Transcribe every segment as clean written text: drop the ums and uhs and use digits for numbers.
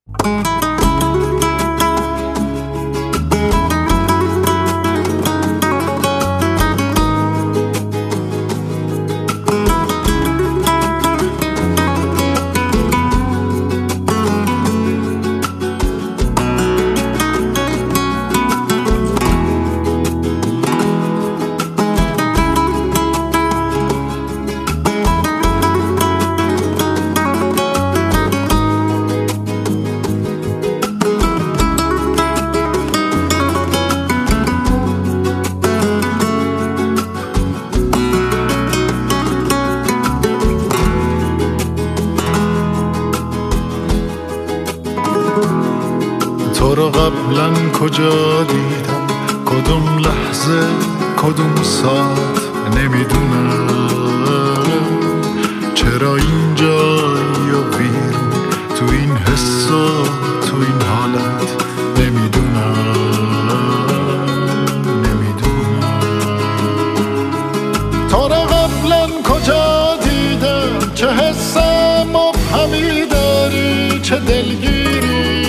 تو رو قبلا کجا دیدم، کدوم لحظه کدوم ساعت نمیدونم، چرا اینجایی و بیرون تو این حس و تو این حالت نمیدونم. تو رو قبلا کجا دیدم، چه حس مبهمی داری، چه دلگیری،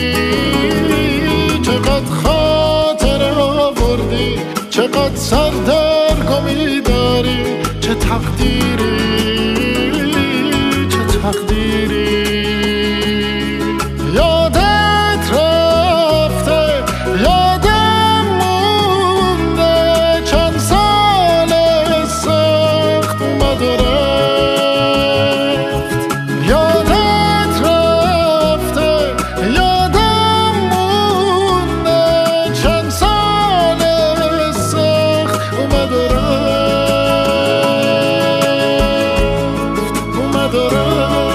چقدر خاطر آوردی، چقدر سردرگمی داری، چه تقدیری، چه تقدیری. یادت رفته، یادم مونده، چند سال سخت اومد و رفت. یادت رفته، یادم مونده، چند سال سخت اومد و رفت، اومد و رفت.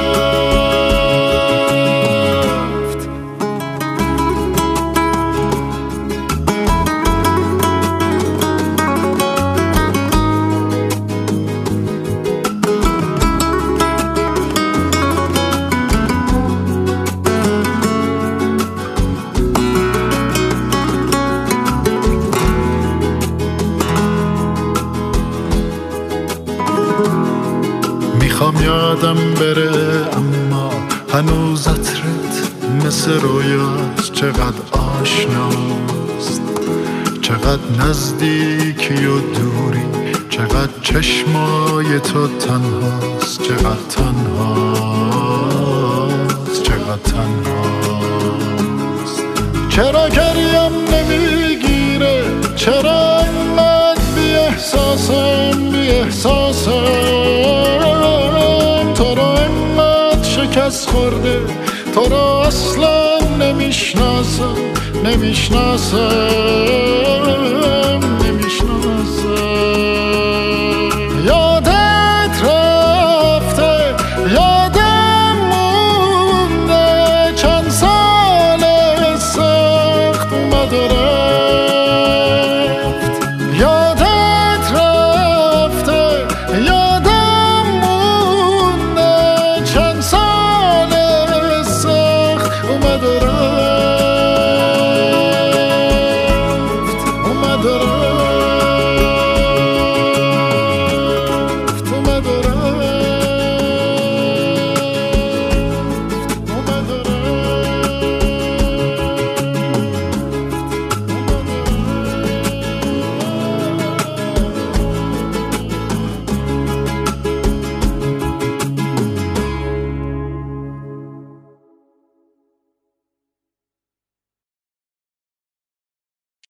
میخوام یادم بره اما هنوز عطرت مثل رویاست، چقدر آشناست، چقدر نزدیکی و دوری، چقدر چشمای تو تنهاست، چقدر تنهاست، چقدر تنهاست. چرا گریم نمیگیره، چرا انقدر بی احساسم، بی احساسم. تو رو انقدر شکست خورده، تو رو اصلا نمیشناسم، نمیشناسم.